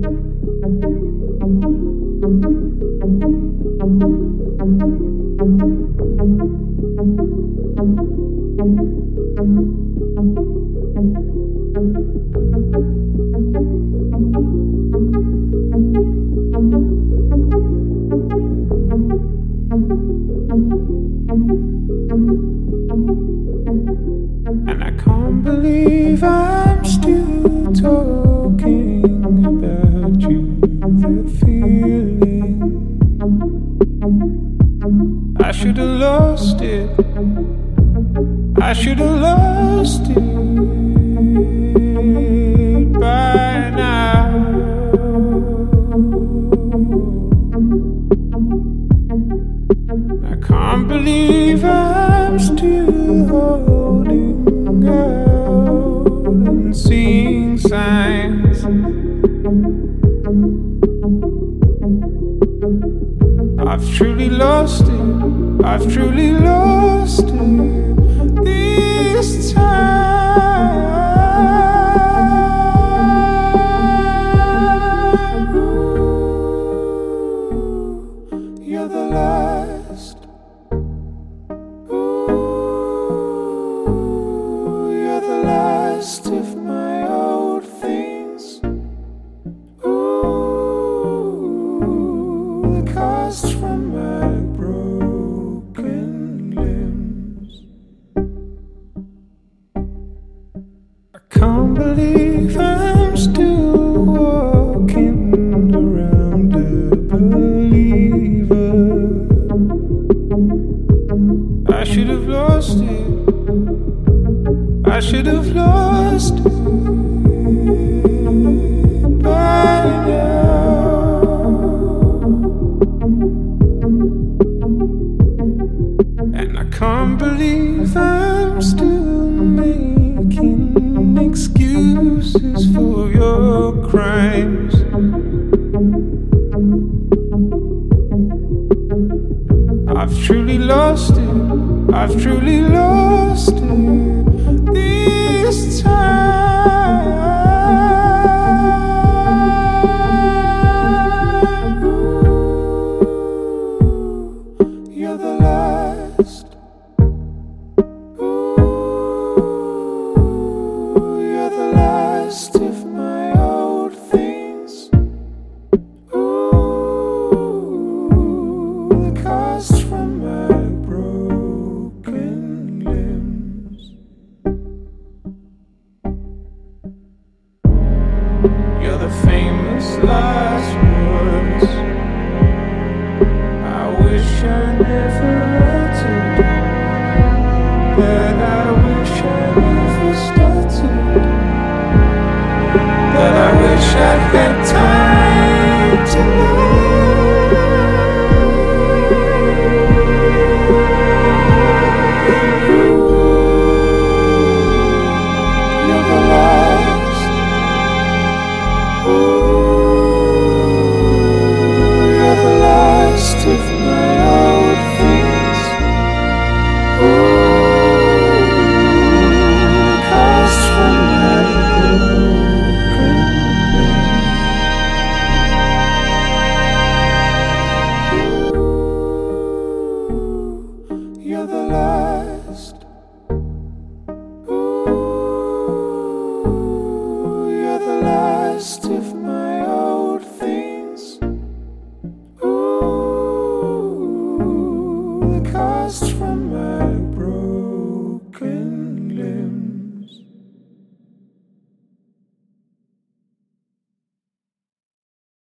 And I can't believe I'm still talking about you, that feeling. I should have lost it. I should have lost it by now. I can't believe I'm still holding out and seeing signs. I've truly lost it. I've truly lost it this time. Ooh, you're the last. Ooh, you're the last of my old things. Ooh, the cost from my broken limbs. I can't believe I'm still walking around a believer. I should have lost it. I should have lost it by now. And I can't believe I'm still making excuses for your crimes. I've truly lost it. I've truly lost it this time. Ooh, you're the last. Ooh, you're the last of my old things. Ooh, the cost from my broken limbs. You're the famous last words. I wish I never uttered, that I wish I never started, that I wish I'd